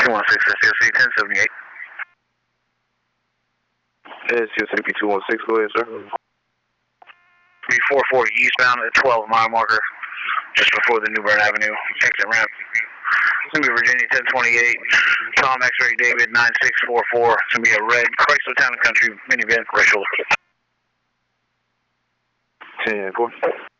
216 SCLC 1078. SCLC 216, go ahead, sir. Be 440 eastbound at 12 mile marker, just before the New Bern Avenue exit ramp. It's going to be Virginia 1028, Tom X-Ray David 9644. It's going to be a red Chrysler Town & Country minivan, racial. 10-4.